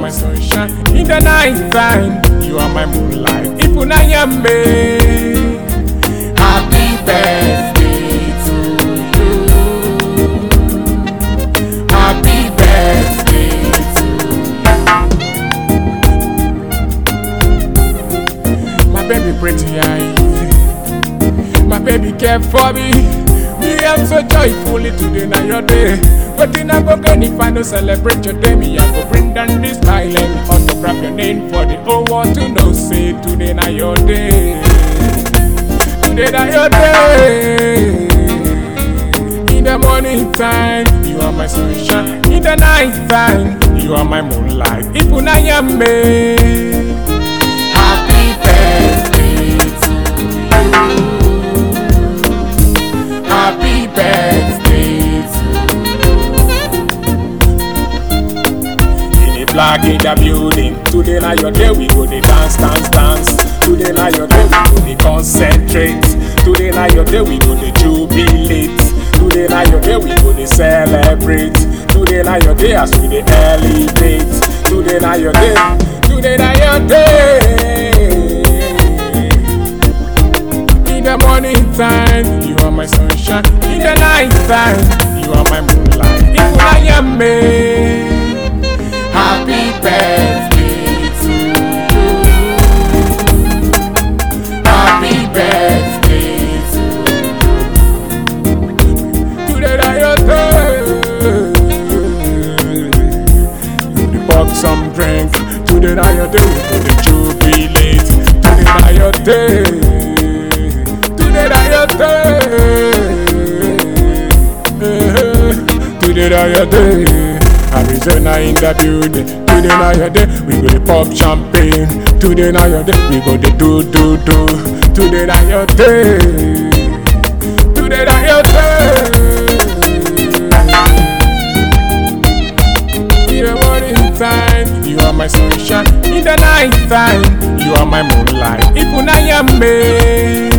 my sunshine. In the night time, you are my moonlight. Ifunayame. Happy birthday to you. Happy birthday to you. My baby pretty eyes, my baby care for me. Me am so joyfully today na your day. But in a go if I no celebrate your day, me I go bring down this island. Autograph your name for the whole world to know. Say today na your day. Today na your day. In the morning time, you are my sunshine. In the night time, you are my moonlight. Ifunayame. Happy birthday to you. Happy birthday to you. In the black in the building. Today na your day, we go dey dance, dance, dance. Today na your day, we go dey concentrate. Today na your day, we go dey jubilate. Today na your day, we go dey celebrate. Today na your day, as we dey elevate. Today na your day, today na your day. In the morning time, you are my sunshine. In the night time, you are my moonlight. Ifunayame. Happy birthday to you. Happy birthday to you. Today na your day. You dey pop some drink. Today na your day. We go dey jubilate. Today na your day. Today na your day. Today na your day. Arizona in the building. Today na your day. We go dey pop champagne. Today na your day. We go dey do. Today na your day. Today na your day. In the morning time, you are my sunshine. In the night time, you are my moonlight. Ifunayame.